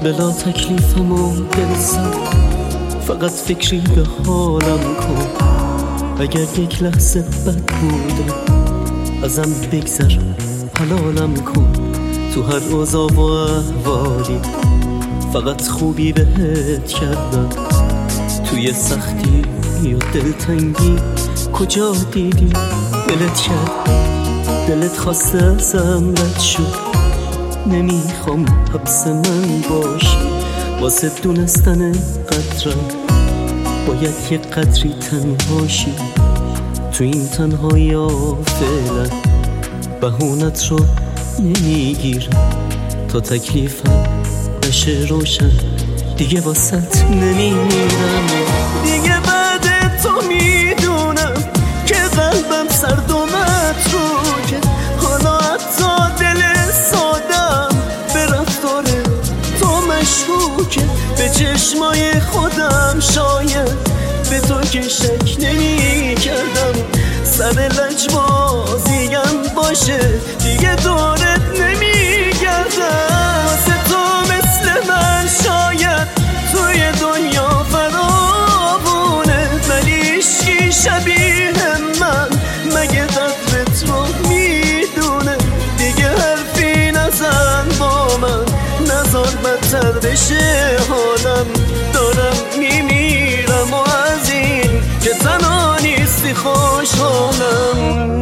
بلا تکلیفم و دل سر، فقط فکری به حالم کن. اگر یک لحظه بد بوده ازم بگذر، حلالم کن. تو هر اوضاع و احوالی فقط خوبی بهت کردم. توی سختی یا دلتنگی کجا دیدی دلت کرد؟ دلت خواسته ازم رد شد، نمیخوام حبس من باشی. واسه دونستن قدرم باید یه قدری تنهاشی. تو این تنهایی فعلا بهونت رو نمیگیرم. تا تکلیفم بشه روشن دیگه واسط نمیمیرم. دیگه بعد تو میدونم که قلبم سرد و متروکه. حالا حتی دل سادم به رفتار تو مشکوکه. به چشمای خودم شاید به تو که شک نمی کردم. سر لجبازیم باشه دیگه دورت نمی گردم. واسه تو مثل من شاید توی دنیا فراوونه، ولی عشقی شبیه من مگه قدرت رو میدونه. دیگه حرفی نزن با من، نزار بدتر بشه حالم. دارم میمیرم و از این که تنها نیستی خوشحالم.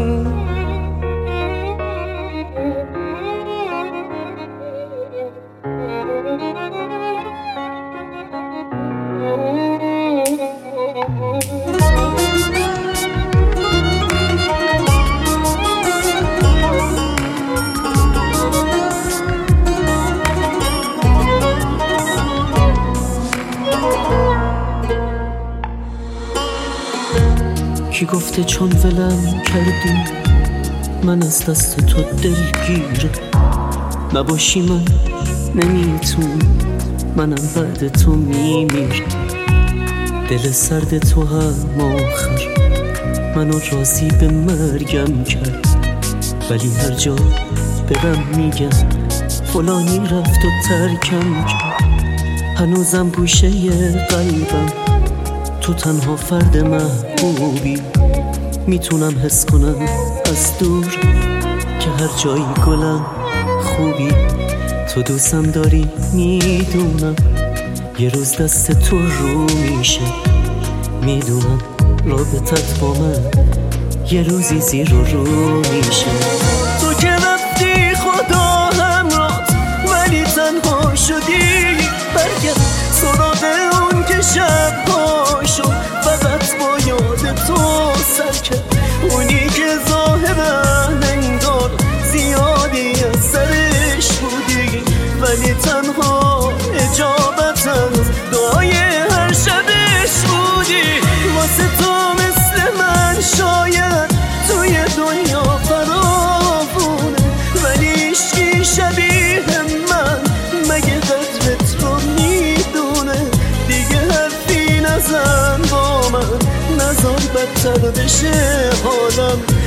کی گفته چون ولم کردی من از دست تو دلگیره؟ نباشی من نمیتون، منم بعد تو میمیرم. دل سرد تو هم آخر منو راضی به مرگم کرد. ولی هر جا برم میگم فلانی رفت و ترکم کرد. هنوزم گوشه قلبم تو تنها فرد محبوبی. میتونم حس کنم از دور که هر جایی گلم خوبی. تو دوستم داری میدونم، یه روز دست تو رو میشه. میدونم رابطت با من یه روزی زیر و رو میشه. تو که رفتی خدا همراه ولی تنها شدی. برگرد سراغ اون که شب پاشو فقط با یاد تو سر کرد. اونی که ظاهرا انگار زیادی از سرش بودی، ولی تنها اجابت از دعای هر شبش بودی. واسه تو مثل من شاید توی دنیا فراوونه، ولی عشقی شبیه من مگه قدرت رو میدونه. دیگه حرفی نزن با من، نزار بدتر بشه حالم.